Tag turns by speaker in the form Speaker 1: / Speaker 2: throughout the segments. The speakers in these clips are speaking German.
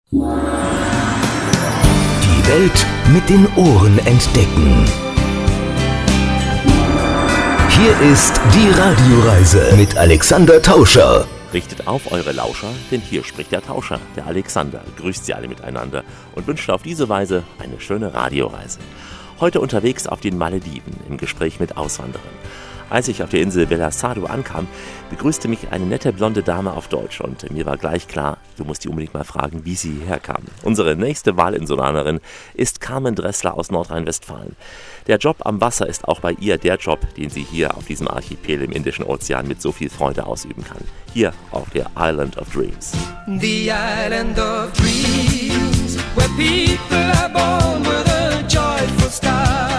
Speaker 1: Die Welt mit den Ohren entdecken. Hier ist die Radioreise mit Alexander Tauscher.
Speaker 2: Richtet auf eure Lauscher, denn hier spricht der Tauscher, der Alexander, grüßt sie alle miteinander und wünscht auf diese Weise eine schöne Radioreise. Heute unterwegs auf den Malediven im Gespräch mit Auswanderern. Als ich auf der Insel Vella Sado ankam, begrüßte mich eine nette blonde Dame auf Deutsch und mir war gleich klar, du musst die unbedingt mal fragen, wie sie hierher kam. Unsere nächste Wahlinsulanerin ist Carmen Dressler aus Nordrhein-Westfalen. Der Job am Wasser ist auch bei ihr der Job, den sie hier auf diesem Archipel im Indischen Ozean mit so viel Freude ausüben kann. Hier auf der Island of Dreams.
Speaker 3: The Island of Dreams, where people are born with a joyful start.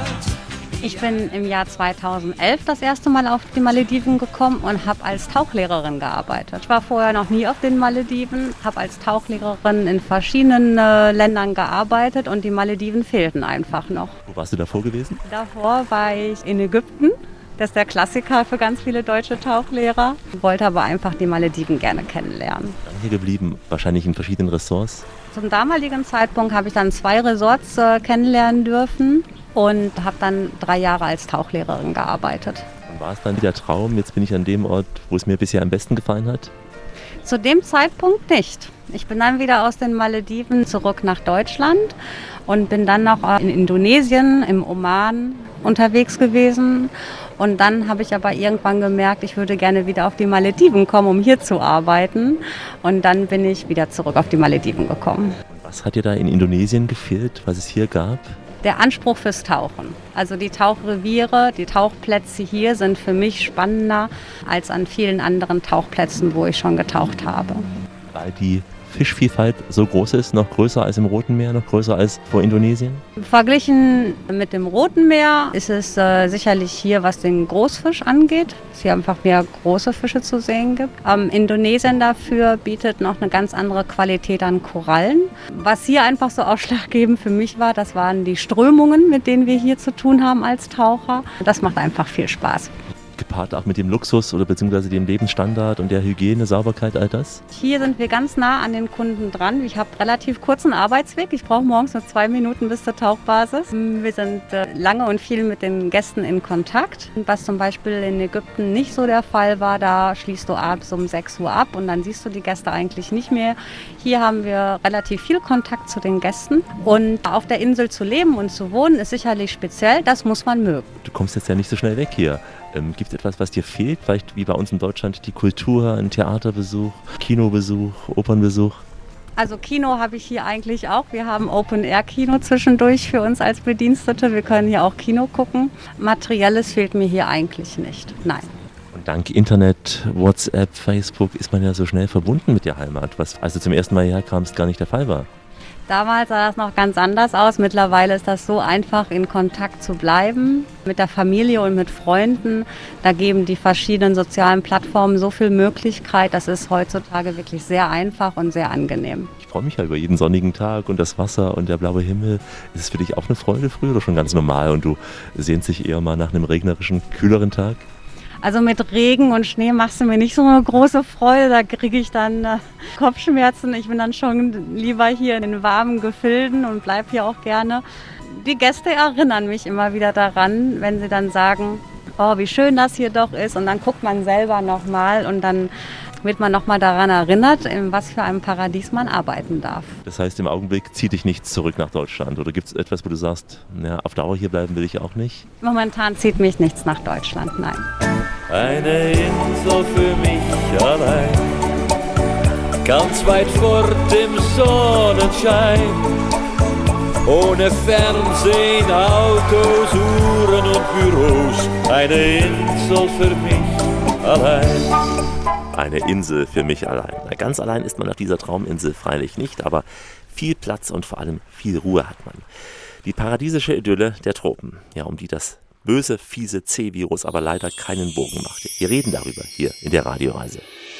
Speaker 4: Ich bin im Jahr 2011 das erste Mal auf die Malediven gekommen und habe als Tauchlehrerin gearbeitet. Ich war vorher noch nie auf den Malediven, habe als Tauchlehrerin in verschiedenen Ländern gearbeitet und die Malediven fehlten einfach noch.
Speaker 2: Wo warst du davor gewesen?
Speaker 4: Davor war ich in Ägypten. Das ist der Klassiker für ganz viele deutsche Tauchlehrer. Ich wollte aber einfach die Malediven gerne kennenlernen.
Speaker 2: Dann hier geblieben, wahrscheinlich in verschiedenen Ressorts.
Speaker 4: Zum damaligen Zeitpunkt habe ich dann 2 Resorts kennenlernen dürfen. Und habe dann 3 Jahre als Tauchlehrerin gearbeitet.
Speaker 2: Und war es dann der Traum, jetzt bin ich an dem Ort, wo es mir bisher am besten gefallen hat?
Speaker 4: Zu dem Zeitpunkt nicht. Ich bin dann wieder aus den Malediven zurück nach Deutschland und bin dann noch in Indonesien, im Oman unterwegs gewesen. Und dann habe ich aber irgendwann gemerkt, ich würde gerne wieder auf die Malediven kommen, um hier zu arbeiten. Und dann bin ich wieder zurück auf die Malediven gekommen.
Speaker 2: Und was hat dir da in Indonesien gefehlt, was es hier gab?
Speaker 4: Der Anspruch fürs Tauchen. Also die Tauchreviere, die Tauchplätze hier sind für mich spannender als an vielen anderen Tauchplätzen, wo ich schon getaucht habe.
Speaker 2: Weil die Fischvielfalt so groß ist, noch größer als im Roten Meer, noch größer als vor Indonesien?
Speaker 4: Verglichen mit dem Roten Meer ist es sicherlich hier, was den Großfisch angeht, dass hier einfach mehr große Fische zu sehen gibt. Indonesien dafür bietet noch eine ganz andere Qualität an Korallen. Was hier einfach so ausschlaggebend für mich war, das waren die Strömungen, mit denen wir hier zu tun haben als Taucher. Das macht einfach viel Spaß.
Speaker 2: Gepaart auch mit dem Luxus oder beziehungsweise dem Lebensstandard und der Hygiene, Sauberkeit, all das?
Speaker 4: Hier sind wir ganz nah an den Kunden dran. Ich habe relativ kurzen Arbeitsweg. Ich brauche morgens nur 2 Minuten bis zur Tauchbasis. Wir sind lange und viel mit den Gästen in Kontakt. Was zum Beispiel in Ägypten nicht so der Fall war, da schließt du abends um 6 Uhr ab und dann siehst du die Gäste eigentlich nicht mehr. Hier haben wir relativ viel Kontakt zu den Gästen. Und auf der Insel zu leben und zu wohnen ist sicherlich speziell. Das muss man mögen.
Speaker 2: Du kommst jetzt ja nicht so schnell weg hier. Gibt es etwas, was dir fehlt? Vielleicht wie bei uns in Deutschland die Kultur, ein Theaterbesuch, Kinobesuch, Opernbesuch?
Speaker 4: Also Kino habe ich hier eigentlich auch. Wir haben Open-Air-Kino zwischendurch für uns als Bedienstete. Wir können hier auch Kino gucken. Materielles fehlt mir hier eigentlich nicht. Nein.
Speaker 2: Und dank Internet, WhatsApp, Facebook ist man ja so schnell verbunden mit der Heimat, was als du zum ersten Mal hierher kamst gar nicht der Fall war.
Speaker 4: Damals sah das noch ganz anders aus. Mittlerweile ist das so einfach, in Kontakt zu bleiben mit der Familie und mit Freunden. Da geben die verschiedenen sozialen Plattformen so viel Möglichkeit. Das ist heutzutage wirklich sehr einfach und sehr angenehm.
Speaker 2: Ich freue mich ja über jeden sonnigen Tag und das Wasser und der blaue Himmel. Ist es für dich auch eine Freude früher oder schon ganz normal und du sehnst dich eher mal nach einem regnerischen, kühleren Tag?
Speaker 4: Also mit Regen und Schnee machst du mir nicht so eine große Freude, da kriege ich dann Kopfschmerzen. Ich bin dann schon lieber hier in den warmen Gefilden und bleibe hier auch gerne. Die Gäste erinnern mich immer wieder daran, wenn sie dann sagen, oh, wie schön das hier doch ist. Und dann guckt man selber nochmal und dann wird man nochmal daran erinnert, in was für einem Paradies man arbeiten darf.
Speaker 2: Das heißt, im Augenblick zieht dich nichts zurück nach Deutschland? Oder gibt es etwas, wo du sagst, na, auf Dauer hier bleiben will ich auch nicht?
Speaker 4: Momentan zieht mich nichts nach Deutschland, nein.
Speaker 3: Eine Insel für mich allein, ganz weit fort im Sonnenschein, ohne Fernsehen, Autos, Uhren und Büros. Eine Insel für mich allein.
Speaker 2: Eine Insel für mich allein. Na, ganz allein ist man auf dieser Trauminsel freilich nicht, aber viel Platz und vor allem viel Ruhe hat man. Die paradiesische Idylle der Tropen, ja, um die das böse, fiese C-Virus aber leider keinen Bogen machte. Wir reden darüber hier in der Radioreise.